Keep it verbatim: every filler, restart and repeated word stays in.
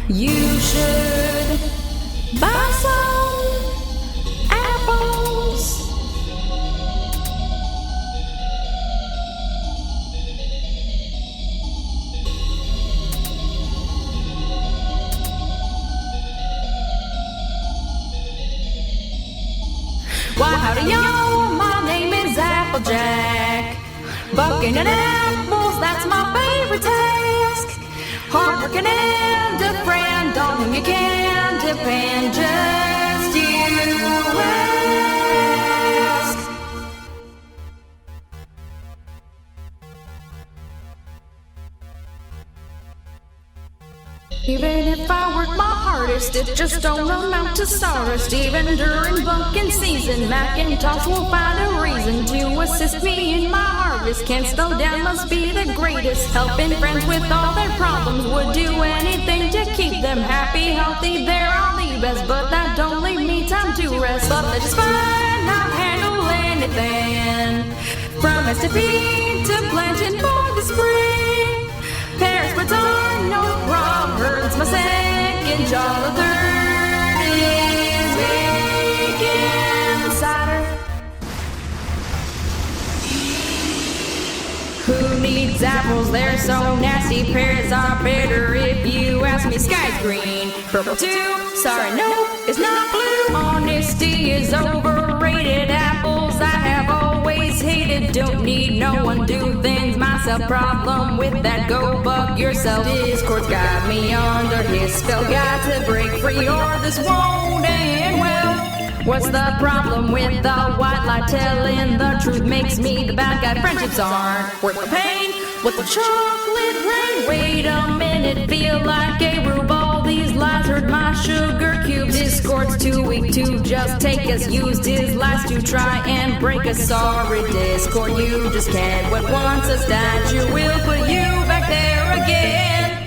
You should buy some apples. Why, howdy y'all, my name is Applejack. Bucking at apples, that's my favorite task. Hardworking and a friend on whom you can depend, just you ask. Even if I work my hardest, it just don't amount to stardust. Even during bunkin' season, Macintosh will find a reason to assist me in my harvest. Can't slow down, must be the greatest. Helping friends with all their problems, would do anything to keep them happy, healthy. They're all the best, but that don't leave me time to rest. But that's just fine, I'll handle anything, from S T P to planting for the spring. Paris spreads are no problem, hurts my second jaw. The third is making cider. Who needs apples? They're so nasty. Pears are bitter if you ask me. Sky's green, purple too. Sorry, no, it's not blue. Honesty is overrated. Apples I have always hated. Don't need no one, do things myself. Problem with that, go buck yourself. Discord's got me under his spell. Got to break free or this won't end well. What's the problem with the white lie? Telling the truth makes me the bad guy. Friendships aren't worth the pain. What's the chocolate rain? Wait a minute, feel like a rube. All these lies hurt my sugar cubes. Discord's too weak to just take us. Used his lies to try and break us. Sorry, Discord, you just can't. What once a statue will put you back there again.